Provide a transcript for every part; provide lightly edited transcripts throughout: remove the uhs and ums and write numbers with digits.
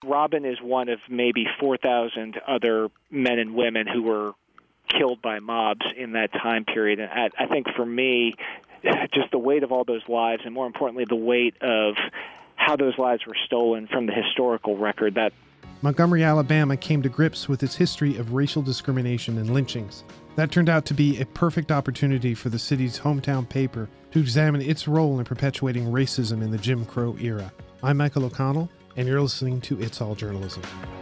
Robin is one of maybe 4,000 other men and women who were killed by mobs in that time period. And I think for me, just the weight of all those lives, and more importantly, the weight of how those lives were stolen from the historical record, that Montgomery, Alabama came to grips with its history of racial discrimination and lynchings. That turned out to be a perfect opportunity for the city's hometown paper to examine its role in perpetuating racism in the Jim Crow era. I'm Michael O'Connell, and you're listening to It's All Journalism.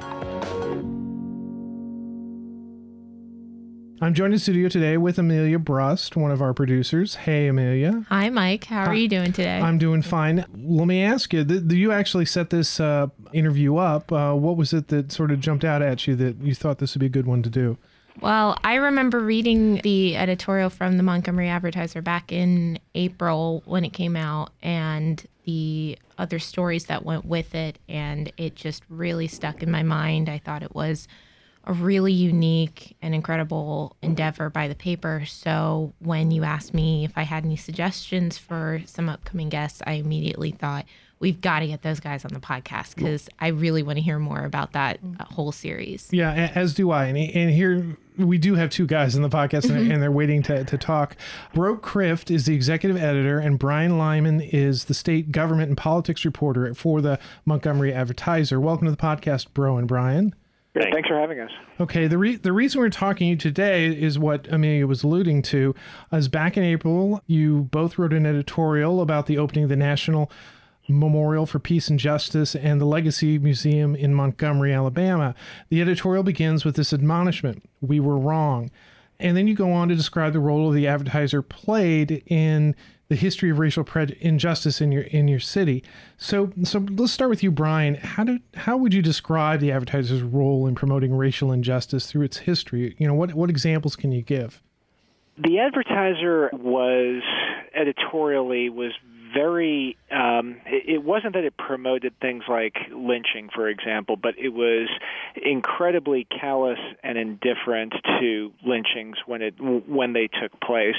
I'm joined in studio today with Amelia Brust, one of our producers. Hey, Amelia. Hi, Mike. How are you doing today? I'm doing fine. Let me ask you, you actually set this interview up. What was it that sort of jumped out at you that you thought this would be a good one to do? Well, I remember reading the editorial from the Montgomery Advertiser back in April when it came out, and the other stories that went with it, and it just really stuck in my mind. I thought it was a really unique and incredible endeavor by the paper. So when you asked me if I had any suggestions for some upcoming guests, I immediately thought, we've got to get those guys on the podcast because I really want to hear more about that whole series. Yeah, as do I. And here we do have two guys on the podcast, and they're waiting to talk. Bro Crift is the executive editor, and Brian Lyman is the state government and politics reporter for the Montgomery Advertiser. Welcome to the podcast, Bro and Brian. Thanks for having us. Okay, the reason we're talking to you today is what Amelia was alluding to. As back in April, you both wrote an editorial about the opening of the National Memorial for Peace and Justice and the Legacy Museum in Montgomery, Alabama. The editorial begins with this admonishment: "We were wrong." And then you go on to describe the role the Advertiser played in the history of racial injustice in your city. So let's start with you, Brian. How would you describe the Advertiser's role in promoting racial injustice through its history? You know, what examples can you give? The Advertiser was editorially very, it wasn't that it promoted things like lynching, for example, but it was incredibly callous and indifferent to lynchings when they took place.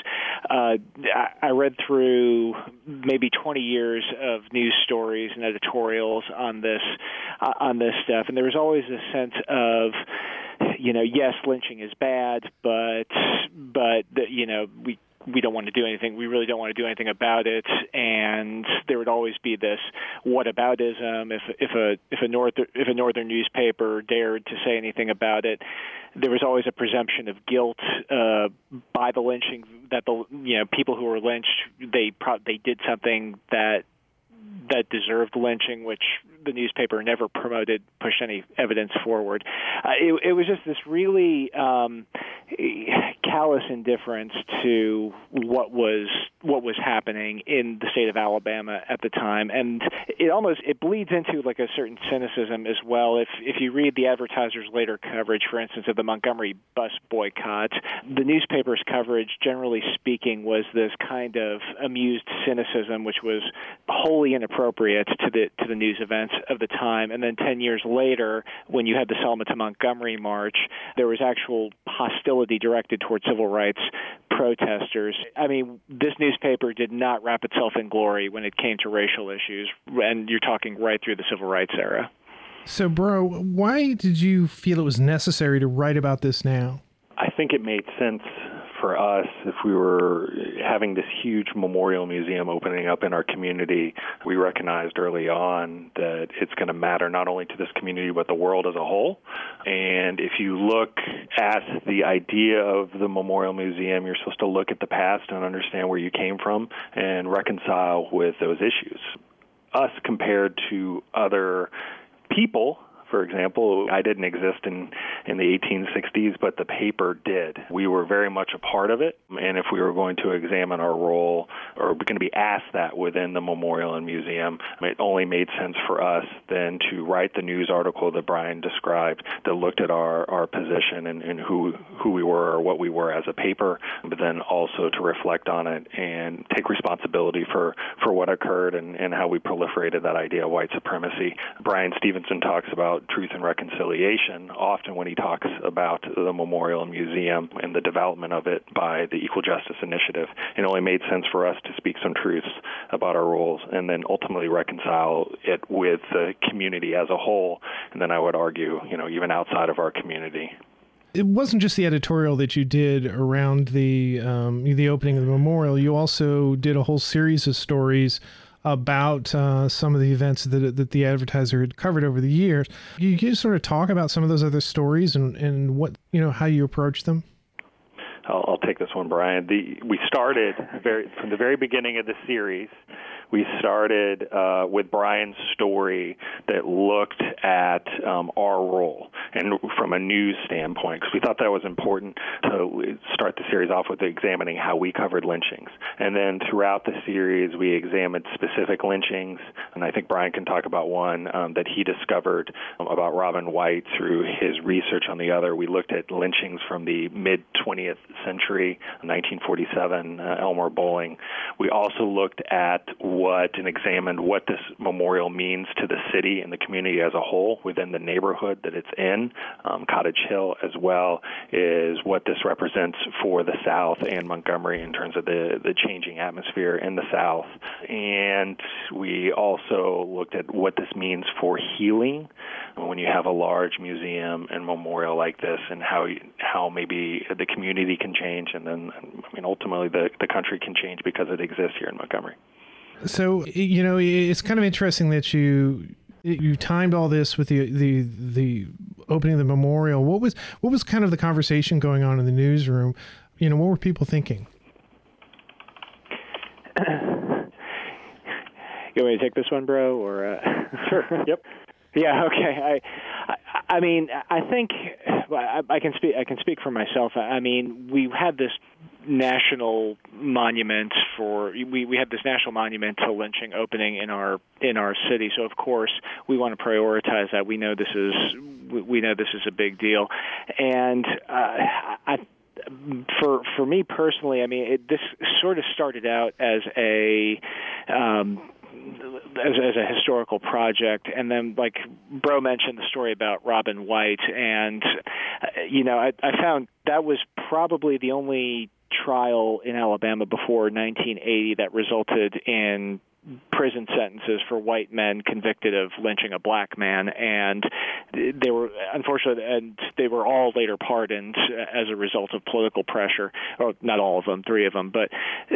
I read through maybe 20 years of news stories and editorials on this stuff, and there was always a sense of, yes, lynching is bad, but we don't want to do anything. We really don't want to do anything about it. And there would always be this whataboutism. If a northern newspaper dared to say anything about it, there was always a presumption of guilt by the lynching, that the people who were lynched, they did something that deserved lynching, which the newspaper never pushed any evidence forward. It was just this really callous indifference to what was happening in the state of Alabama at the time, and it bleeds into like a certain cynicism as well. If you read the Advertiser's later coverage, for instance, of the Montgomery bus boycott, the newspaper's coverage, generally speaking, was this kind of amused cynicism, which was wholly inappropriate to the news events of the time. And then 10 years later, when you had the Selma to Montgomery march, there was actual hostility directed towards civil rights protesters. I mean, this newspaper did not wrap itself in glory when it came to racial issues, and you're talking right through the civil rights era. So, Bro, why did you feel it was necessary to write about this now? I think it made sense for us if we were having this huge memorial museum opening up in our community. We recognized early on that it's going to matter not only to this community but the world as a whole. And if you look at the idea of the memorial museum, you're supposed to look at the past and understand where you came from and reconcile with those issues. Us compared to other people, for example, I didn't exist in the 1860s, but the paper did. We were very much a part of it, and if we were going to examine our role, or we're going to be asked that within the memorial and museum, it only made sense for us then to write the news article that Brian described that looked at our position and who we were or what we were as a paper, but then also to reflect on it and take responsibility for what occurred and how we proliferated that idea of white supremacy. Brian Stevenson talks about truth and reconciliation often when he talks about the memorial and museum and the development of it by the Equal Justice Initiative. It only made sense for us to speak some truths about our roles and then ultimately reconcile it with the community as a whole. and then I would argue, even outside of our community. It wasn't just the editorial that you did around the opening of the memorial. You also did a whole series of stories about some of the events that the Advertiser had covered over the years. Can you just sort of talk about some of those other stories and what, how you approach them? I'll take this one, Brian. We started from the very beginning of the series. We started with Brian's story that looked at our role and from a news standpoint, because we thought that was important to start the series off with examining how we covered lynchings. And then throughout the series, we examined specific lynchings, and I think Brian can talk about one that he discovered about Robin White through his research on the other. We looked at lynchings from the mid-20th century, 1947, Elmore Bowling. We also looked at and examined what this memorial means to the city and the community as a whole within the neighborhood that it's in. Cottage Hill as well is what this represents for the South and Montgomery in terms of the changing atmosphere in the South. And we also looked at what this means for healing when you have a large museum and memorial like this, and how maybe the community can change, and then ultimately the country can change because it exists here in Montgomery. So, it's kind of interesting that you timed all this with the opening of the memorial. What was kind of the conversation going on in the newsroom? What were people thinking? You want me to take this one, bro? Or Sure. Yep. Yeah. Okay. I think I can speak. I can speak for myself. We had this national monument we had this national monument to lynching opening in our city. So of course we want to prioritize that. We know this is a big deal, and for me personally, this sort of started out as a historical project, and then, like Bro mentioned, the story about Robin White, and I found that was probably the only trial in Alabama before 1980 that resulted in prison sentences for white men convicted of lynching a black man, and they were all later pardoned as a result of political pressure. Or not all of them, 3 of them, but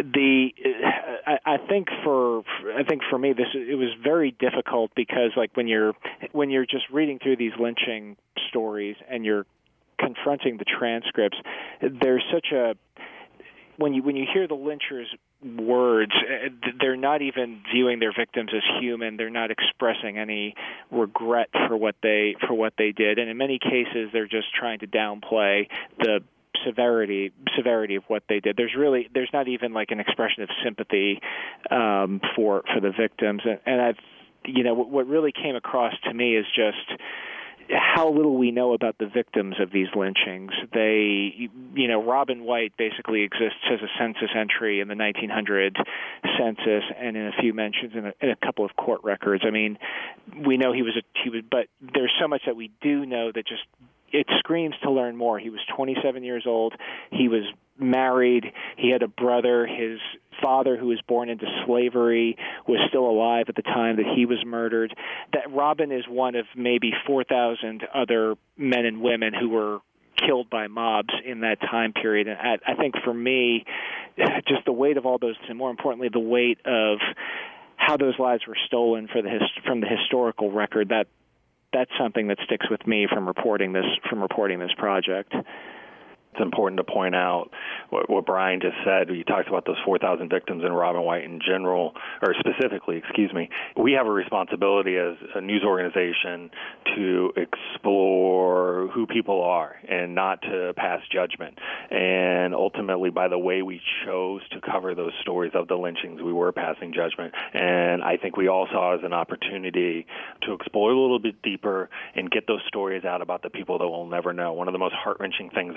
I think for me it was very difficult, because like when you're just reading through these lynching stories and you're confronting the transcripts, there's such a when you hear the lynchers' words, they're not even viewing their victims as human. They're not expressing any regret for what they did, and in many cases, they're just trying to downplay the severity of what they did. There's not even like an expression of sympathy for the victims, and what really came across to me is just how little we know about the victims of these lynchings. Robin White basically exists as a census entry in the 1900 census, and in a few mentions in a couple of court records. We know he was, but there's so much that we do know that just it screams to learn more. He was 27 years old. He was married. He had a brother. His father, who was born into slavery, was still alive at the time that he was murdered. That Robin is one of maybe 4,000 other men and women who were killed by mobs in that time period. And I think for me, just the weight of all those, and more importantly, the weight of how those lives were stolen from the historical record, that's something that sticks with me from reporting this project. It's important to point out what Brian just said. He talked about those 4,000 victims and Robin White in general, or specifically, We have a responsibility as a news organization to explore who people are and not to pass judgment. And ultimately, by the way we chose to cover those stories of the lynchings, we were passing judgment. And I think we all saw it as an opportunity to explore a little bit deeper and get those stories out about the people that we'll never know. One of the most heart-wrenching things that I read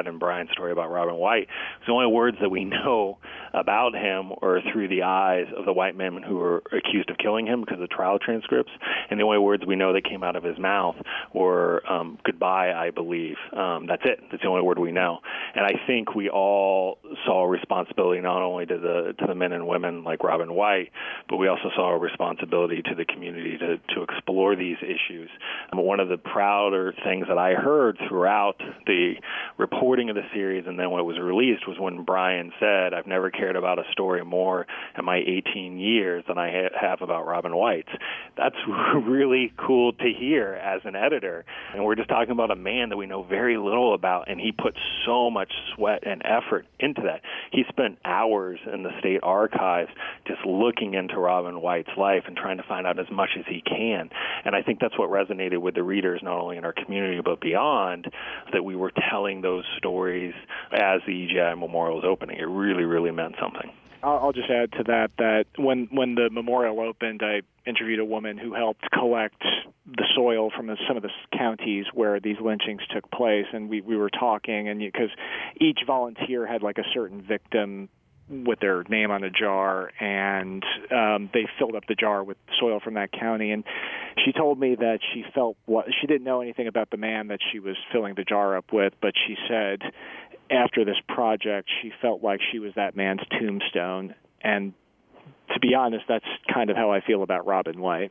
in Brian's story about Robin White. The only words that we know about him are through the eyes of the white men who were accused of killing him because of trial transcripts, and the only words we know that came out of his mouth were goodbye, I believe. That's it. That's the only word we know. And I think we all saw a responsibility not only to the men and women like Robin White, but we also saw a responsibility to the community to explore these issues. One of the prouder things that I heard throughout the reporting of the series and then when it was released was when Brian said, I've never cared about a story more in my 18 years than I have about Robin White's. That's really cool to hear as an editor. And we're just talking about a man that we know very little about, and he put so much sweat and effort into that. He spent hours in the state archives just looking into Robin White's life and trying to find out as much as he can. And I think that's what resonated with the readers, not only in our community but beyond, that we were telling those stories as the EGI Memorial was opening. It really, really meant something. I'll just add to that when the memorial opened, I interviewed a woman who helped collect the soil from some of the counties where these lynchings took place, and we were talking, and because each volunteer had like a certain victim with their name on a jar, and they filled up the jar with soil from that county. And she told me that she didn't know anything about the man that she was filling the jar up with, but she said after this project she felt like she was that man's tombstone. And to be honest, that's kind of how I feel about Robin White.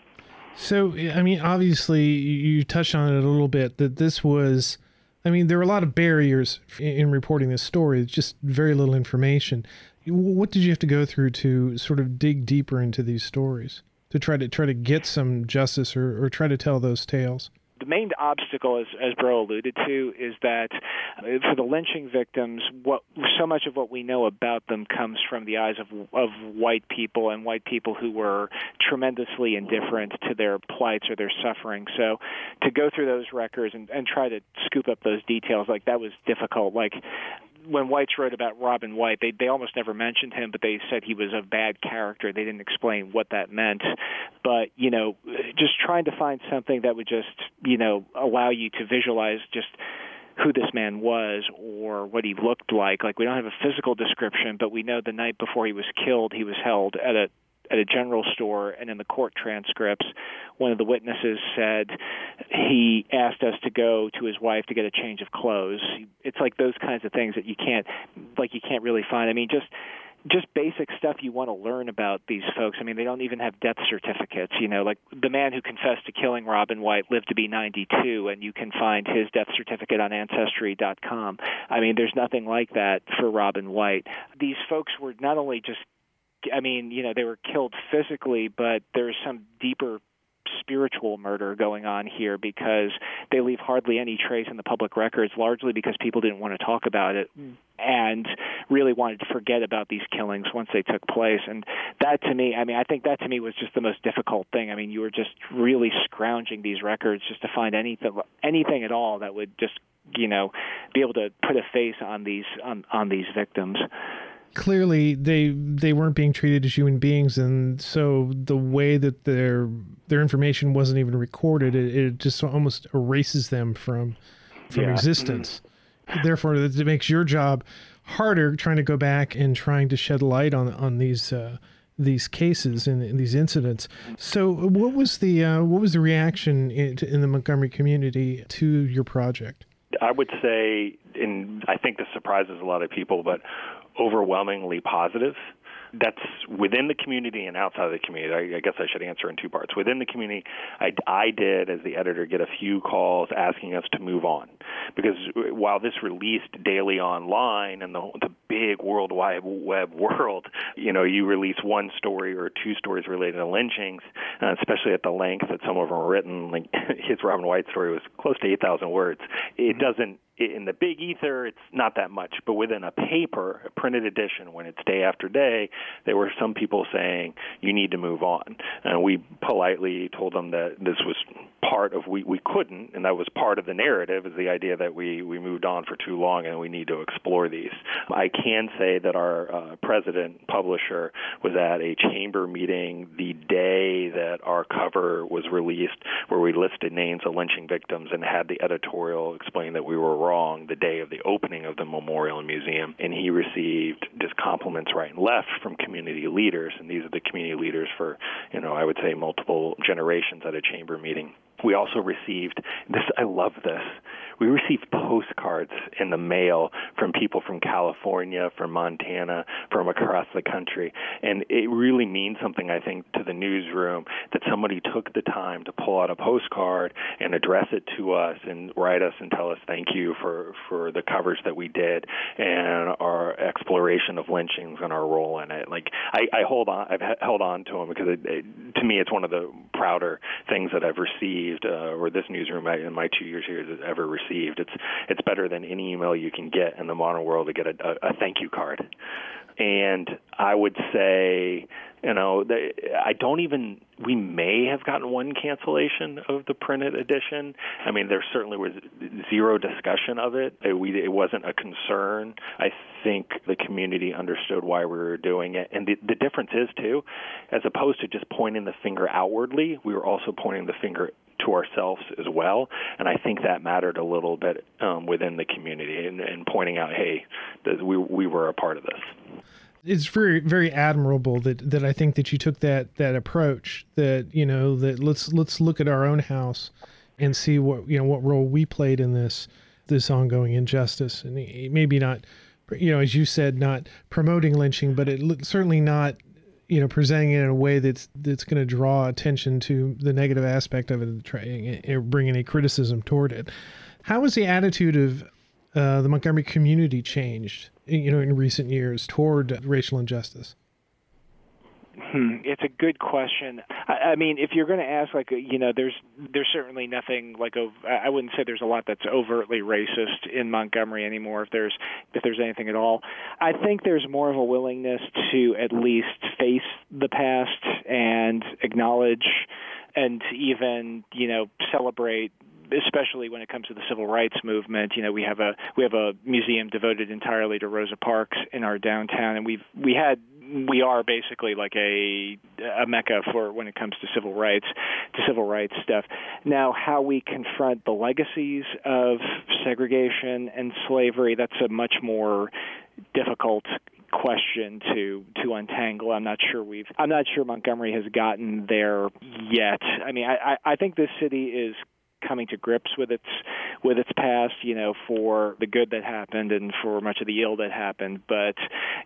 So, I mean, obviously you touched on it a little bit, that this was, I mean, there were a lot of barriers in reporting this story, just very little information. What did you have to go through to sort of dig deeper into these stories, to try to get some justice or try to tell those tales? The main obstacle, as Bro alluded to, is that for the lynching victims, so much of what we know about them comes from the eyes of white people, and white people who were tremendously indifferent to their plights or their suffering. So to go through those records and try to scoop up those details, like, that was difficult. Like, when whites wrote about Robin White, they almost never mentioned him, but they said he was a bad character. They didn't explain what that meant. But, just trying to find something that would just, allow you to visualize just who this man was or what he looked like. Like, we don't have a physical description, but we know the night before he was killed, he was held at a general store, and in the court transcripts, one of the witnesses said he asked us to go to his wife to get a change of clothes. It's like those kinds of things that you can't really find. I mean, just basic stuff you want to learn about these folks. I mean, they don't even have death certificates. Like the man who confessed to killing Robin White lived to be 92, and you can find his death certificate on Ancestry.com. I mean, there's nothing like that for Robin White. These folks were not only just, they were killed physically, but there's some deeper spiritual murder going on here, because they leave hardly any trace in the public records, largely because people didn't want to talk about it and really wanted to forget about these killings once they took place. And that, to me, I think that to me was just the most difficult thing. I mean, you were just really scrounging these records just to find anything at all that would just, be able to put a face on these victims. Clearly, they weren't being treated as human beings, and so the way that their information wasn't even recorded, it just almost erases them from existence. Therefore, it makes your job harder, trying to go back and trying to shed light on these cases and these incidents. So, what was the reaction in the Montgomery community to your project? I would say, and I think this surprises a lot of people, but overwhelmingly positive. That's within the community and outside of the community. I guess I should answer in two parts. Within the community, I did, as the editor, get a few calls asking us to move on. Because while this released daily online in the big World Wide Web world, you release one story or two stories related to lynchings, especially at the length that some of them were written. Like his Robin White story was close to 8,000 words. It doesn't, in the big ether, it's not that much. But within a paper, a printed edition, when it's day after day, there were some people saying, you need to move on. And we politely told them that this was part of we couldn't, and that was part of the narrative, is the idea that we moved on for too long and we need to explore these. I can say that our president publisher was at a chamber meeting the day that our cover was released, where we listed names of lynching victims and had the editorial explain that we were wrong the day of the opening of the memorial and museum. And he received just compliments right and left from community leaders, and these are the community leaders for, I would say, multiple generations at a chamber meeting. We also received this. I love this. We received postcards in the mail from people from California, from Montana, from across the country. And it really means something, I think, to the newsroom that somebody took the time to pull out a postcard and address it to us and write us and tell us thank you for the coverage that we did and our exploration of lynchings and our role in it. Like, I've held on to them because to me it's one of the prouder things that I've received, or this newsroom in my 2 years here has ever received. It's better than any email you can get in the modern world to get a thank you card. And I would say, we may have gotten one cancellation of the printed edition. I mean, there certainly was zero discussion of it. It wasn't a concern. I think the community understood why we were doing it. And the difference is, too, as opposed to just pointing the finger outwardly, we were also pointing the finger to ourselves as well, and I think that mattered a little bit within the community and pointing out, hey, we were a part of this. It's very, very admirable that I think that you took that approach, that that let's look at our own house and see what role we played in this ongoing injustice, and maybe not, as you said, not promoting lynching, but certainly not presenting it in a way that's going to draw attention to the negative aspect of it and bring any criticism toward it. How has the attitude of the Montgomery community changed, in recent years toward racial injustice? It's a good question. I mean, if you're going to ask, there's certainly nothing I wouldn't say there's a lot that's overtly racist in Montgomery anymore, if there's anything at all. I think there's more of a willingness to at least face the past and acknowledge and even, celebrate, especially when it comes to the civil rights movement. We have a museum devoted entirely to Rosa Parks in our downtown, and we are basically like a mecca for when it comes to civil rights stuff. Now, how we confront the legacies of segregation and slavery, that's a much more difficult question to untangle. I'm not sure Montgomery has gotten there yet. I mean, I think this city is coming to grips with its past, for the good that happened and for much of the ill that happened. But,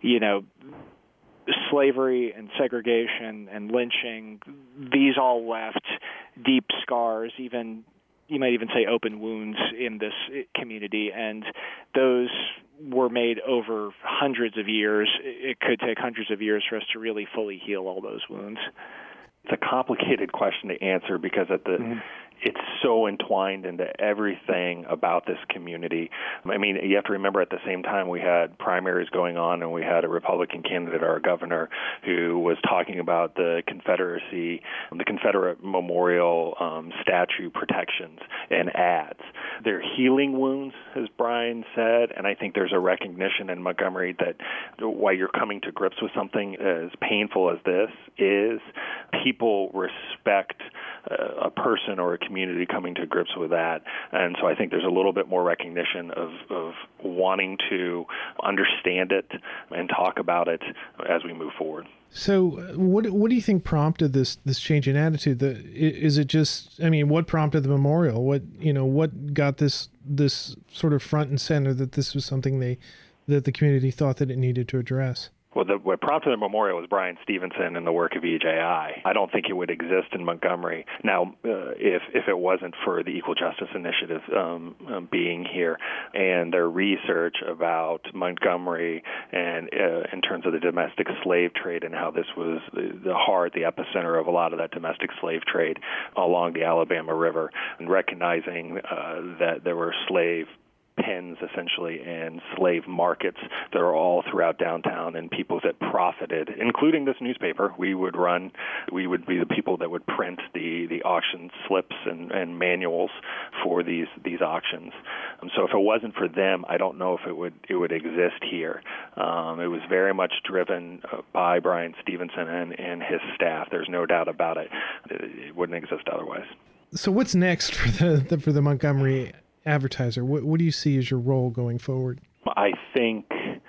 slavery and segregation and lynching, these all left deep scars, even you might even say open wounds in this community, and those were made over hundreds of years. It could take hundreds of years for us to really fully heal all those wounds. It's a complicated question to answer because it's so entwined into everything about this community. I mean, you have to remember at the same time we had primaries going on and we had a Republican candidate, our governor, who was talking about the Confederate Memorial statue protections and ads. They're healing wounds, as Brian said, and I think there's a recognition in Montgomery that while you're coming to grips with something as painful as this is, people respect a person or a community coming to grips with that. And so I think there's a little bit more recognition of wanting to understand it and talk about it as we move forward. So what do you think prompted this change in attitude? Is it just, what prompted the memorial? What got this sort of front and center that this was something that the community thought that it needed to address? Well, what prompted the memorial was Brian Stevenson and the work of EJI. I don't think it would exist in Montgomery. Now, if it wasn't for the Equal Justice Initiative being here and their research about Montgomery and in terms of the domestic slave trade and how this was the epicenter of a lot of that domestic slave trade along the Alabama River, and recognizing that there were slave pens, essentially, and slave markets that are all throughout downtown, and people that profited, including this newspaper. We would be the people that would print the auction slips and manuals for these auctions. So if it wasn't for them, I don't know if it would exist here. It was very much driven by Brian Stevenson and his staff. There's no doubt about it. It wouldn't exist otherwise. So what's next for the Montgomery Advertiser? What do you see as your role going forward? I think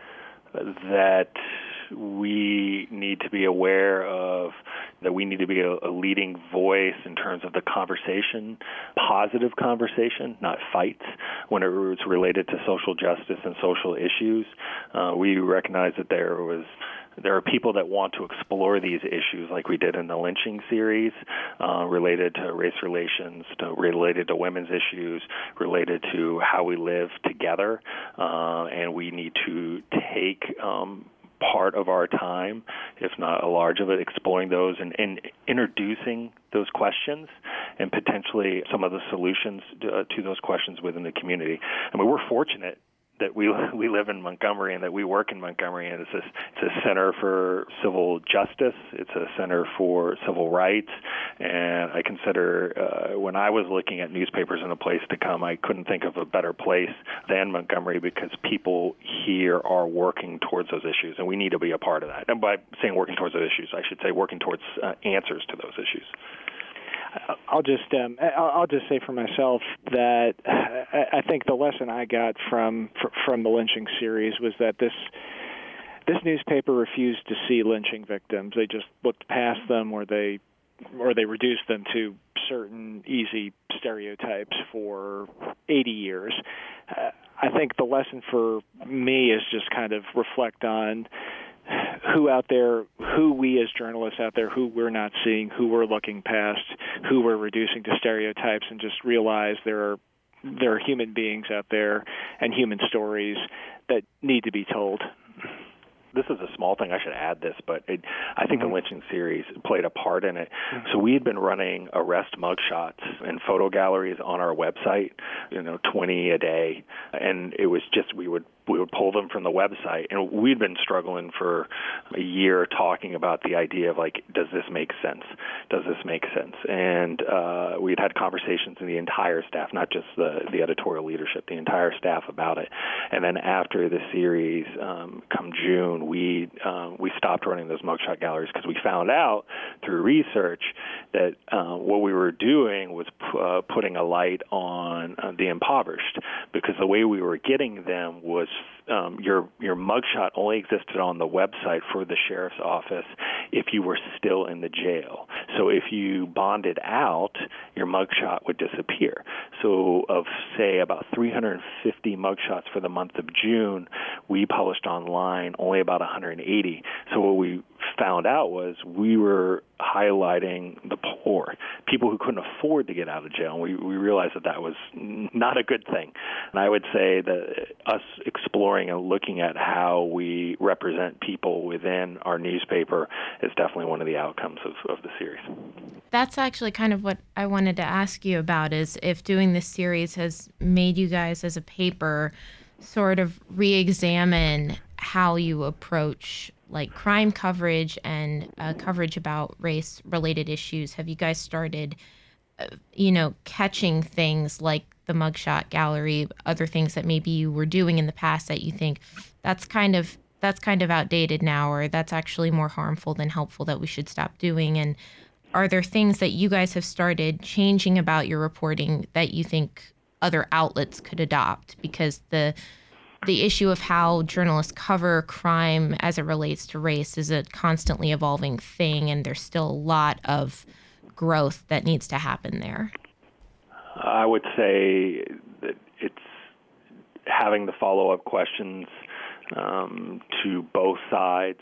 that we need to be aware of that we need to be a leading voice in terms of the conversation, positive conversation, not fights, when it's related to social justice and social issues. We recognize that there are people that want to explore these issues like we did in the lynching series, related to race relations, related to women's issues, related to how we live together, and we need to take part of our time, if not a large of it, exploring those and introducing those questions and potentially some of the solutions to those questions within the community. I mean, we're fortunate that we live in Montgomery and that we work in Montgomery, and it's a center for civil justice. It's a center for civil rights, and I consider when I was looking at newspapers and a place to come, I couldn't think of a better place than Montgomery because people here are working towards those issues, and we need to be a part of that. And by saying working towards those issues, I should say working towards answers to those issues. I'll just say for myself that I think the lesson I got from the lynching series was that this newspaper refused to see lynching victims. They just looked past them, or they reduced them to certain easy stereotypes for 80 years. I think the lesson for me is just kind of reflect on who we as journalists out there, who we're not seeing, who we're looking past, who we're reducing to stereotypes, and just realize there are human beings out there and human stories that need to be told. This is a small thing. I should add this, but I think the lynching series played a part in it. So we had been running arrest mugshots and photo galleries on our website, 20 a day, and it was just we would pull them from the website, and we'd been struggling for a year talking about the idea of does this make sense? Does this make sense? And we'd had conversations in the entire staff, not just the editorial leadership, the entire staff about it. And then after the series, come June, we stopped running those mugshot galleries because we found out through research that what we were doing was putting a light on the impoverished, because the way we were getting them was your mugshot only existed on the website for the sheriff's office if you were still in the jail. So if you bonded out, your mugshot would disappear. So of, say, about 350 mugshots for the month of June, we published online only about 180. So what we found out was we were highlighting the poor, people who couldn't afford to get out of jail. And we realized that was not a good thing. And I would say that us exploring and looking at how we represent people within our newspaper is definitely one of the outcomes of the series. That's actually kind of what I wanted to ask you about, is if doing this series has made you guys as a paper sort of re-examine how you approach crime coverage and coverage about race-related issues. Have you guys started, catching things like the mugshot gallery, other things that maybe you were doing in the past that you think that's kind of outdated now, or that's actually more harmful than helpful, that we should stop doing? And are there things that you guys have started changing about your reporting that you think other outlets could adopt? Because the issue of how journalists cover crime as it relates to race is a constantly evolving thing, and there's still a lot of growth that needs to happen there. I would say that it's having the follow-up questions to both sides.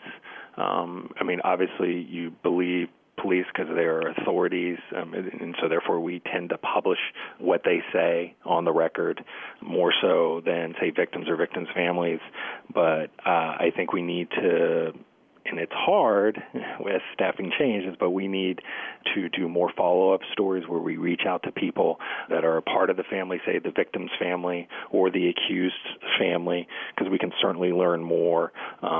Obviously, you believe police because they are authorities, and so therefore we tend to publish what they say on the record more so than, say, victims or victims' families. But I think we need to and it's hard with staffing changes, but we need to do more follow-up stories where we reach out to people that are a part of the family, say the victim's family or the accused's family, because we can certainly learn more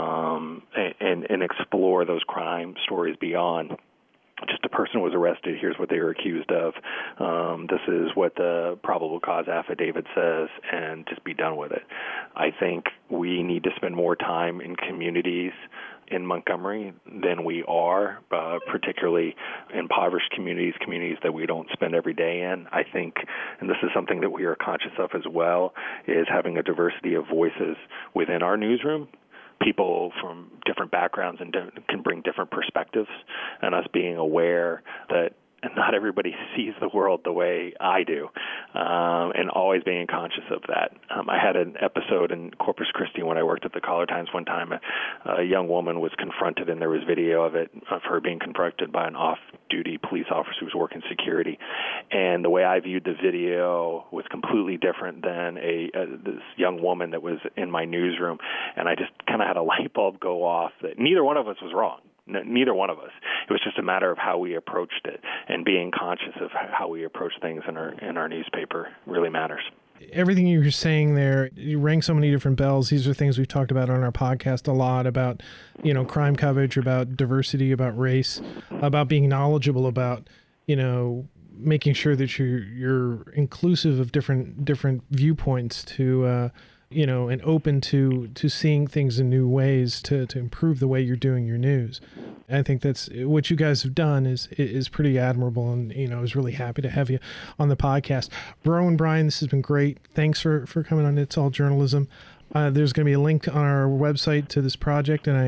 and explore those crime stories beyond just a person was arrested, here's what they were accused of, this is what the probable cause affidavit says, and just be done with it. I think we need to spend more time in communities in Montgomery than we are, particularly impoverished communities that we don't spend every day in. I think, and this is something that we are conscious of as well, is having a diversity of voices within our newsroom. People from different backgrounds and can bring different perspectives, and us being aware that not everybody sees the world the way I do, and always being conscious of that. I had an episode in Corpus Christi when I worked at the Caller-Times one time. A young woman was confronted, and there was video of her being confronted by an off-duty police officer who was working security. And the way I viewed the video was completely different than this young woman that was in my newsroom. And I just kind of had a light bulb go off that neither one of us was wrong. Neither one of us. It was just a matter of how we approached it, and being conscious of how we approach things in our newspaper really matters. Everything you were saying there, you rang so many different bells. These are things we've talked about on our podcast a lot, about, crime coverage, about diversity, about race, about being knowledgeable, about, making sure that you're inclusive of different viewpoints to and open to seeing things in new ways to improve the way you're doing your news. I think that's what you guys have done is pretty admirable, and I was really happy to have you on the podcast. Bro and Brian, this has been great. Thanks for coming on It's All Journalism. There's going to be a link on our website to this project, and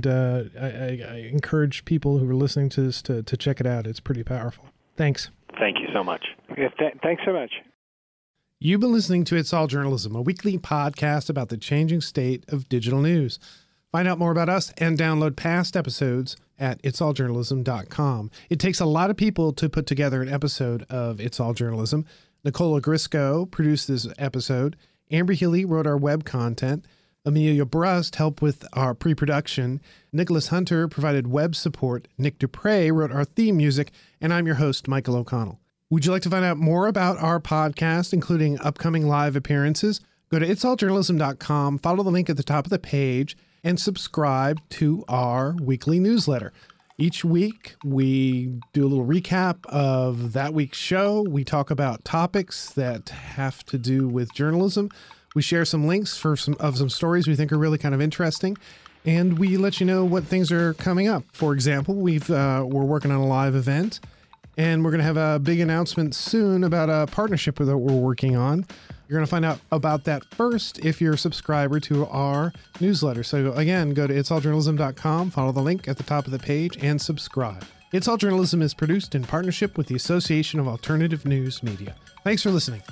I encourage people who are listening to this to check it out. It's pretty powerful. Thanks. Thank you so much. Yeah, thanks so much. You've been listening to It's All Journalism, a weekly podcast about the changing state of digital news. Find out more about us and download past episodes at itsalljournalism.com. It takes a lot of people to put together an episode of It's All Journalism. Nicola Grisco produced this episode. Amber Healy wrote our web content. Amelia Brust helped with our pre-production. Nicholas Hunter provided web support. Nick Dupre wrote our theme music. And I'm your host, Michael O'Connell. Would you like to find out more about our podcast, including upcoming live appearances? Go to itsalljournalism.com, follow the link at the top of the page, and subscribe to our weekly newsletter. Each week, we do a little recap of that week's show. We talk about topics that have to do with journalism. We share some links for some stories we think are really kind of interesting. And we let you know what things are coming up. For example, we're working on a live event. And we're going to have a big announcement soon about a partnership that we're working on. You're going to find out about that first if you're a subscriber to our newsletter. So again, go to itsalljournalism.com, follow the link at the top of the page, and subscribe. It's All Journalism is produced in partnership with the Association of Alternative News Media. Thanks for listening.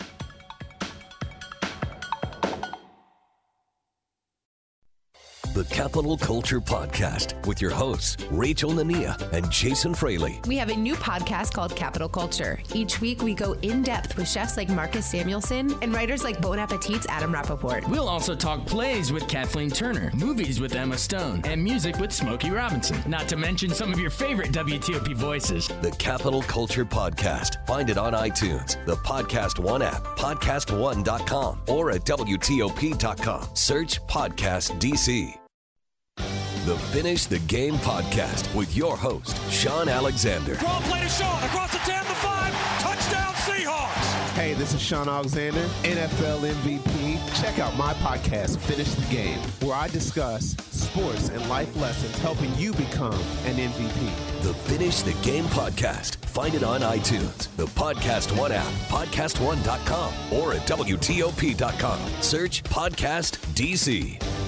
The Capital Culture Podcast with your hosts, Rachel Nania and Jason Fraley. We have a new podcast called Capital Culture. Each week, we go in depth with chefs like Marcus Samuelsson and writers like Bon Appetit's Adam Rappaport. We'll also talk plays with Kathleen Turner, movies with Emma Stone, and music with Smokey Robinson. Not to mention some of your favorite WTOP voices. The Capital Culture Podcast. Find it on iTunes, the Podcast One app, podcastone.com, or at WTOP.com. Search Podcast DC. The Finish the Game podcast with your host, Sean Alexander. Draw play to Sean, across the 10, the 5, touchdown Seahawks. Hey, this is Sean Alexander, NFL MVP. Check out my podcast, Finish the Game, where I discuss sports and life lessons helping you become an MVP. The Finish the Game podcast. Find it on iTunes, the Podcast One app, podcastone.com, or at WTOP.com. Search Podcast DC.